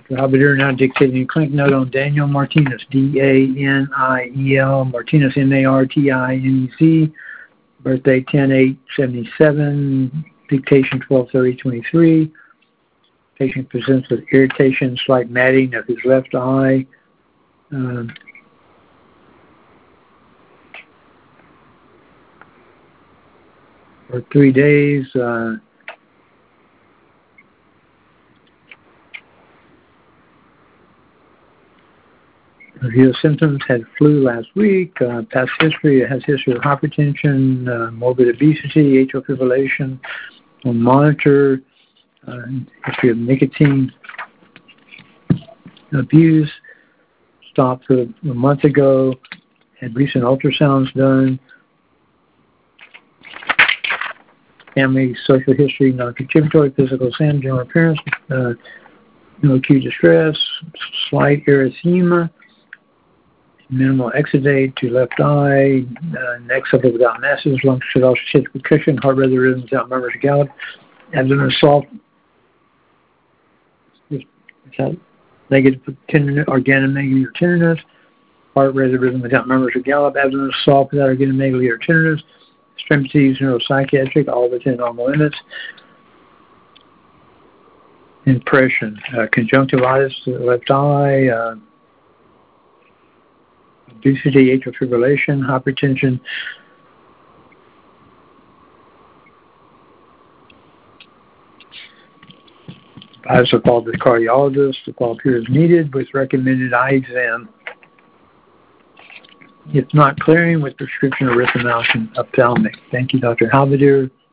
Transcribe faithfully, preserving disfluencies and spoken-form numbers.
Doctor Halberdier now dictating a clinic note on Daniel Martinez, D A N I E L, Martinez, M A R T I N E Z, birthday ten eight seventy-seven, dictation twelve thirty twenty-three. Patient presents with irritation, slight matting of his left eye. Um, for three days. Uh, Review of symptoms, had flu last week, uh, past history, has history of hypertension, uh, morbid obesity, atrial fibrillation, on monitor, uh, history of nicotine abuse, stopped a, a month ago, had recent ultrasounds done, family social history, non-contributory, physical exam, general appearance, uh, no acute distress, slight erythema, minimal exudate to left eye, uh, neck suffer without masses, lungs should also shift with cushion, heart rate rhythm without murmurs or gallop, abdomen soft, without negative tenderness, organomegaly or tenderness, heart rate rhythm without murmurs or gallop, abdomen soft without organomegaly or tenderness, extremities neuropsychiatric, all within normal limits. Impression, uh, conjunctivitis to the left eye, uh, obesity, atrial fibrillation, hypertension, advised to call the cardiologist to call appears needed with recommended eye exam. If not clearing, with prescription erythromycin ophthalmic. Thank you, Doctor Halberdier.